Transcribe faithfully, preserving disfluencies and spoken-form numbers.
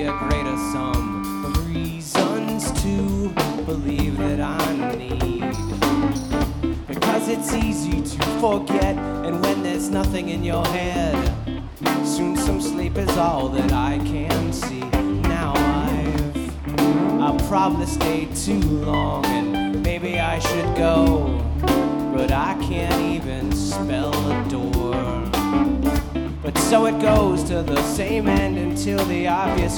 a greater sum of reasons to believe that I need. Because it's easy to forget, and when there's nothing in your head, soon some sleep is all that I can see. Now I've I'll probably stayed too long, and maybe I should go, but I can't even spell a door. But so it goes to the same end until the obvious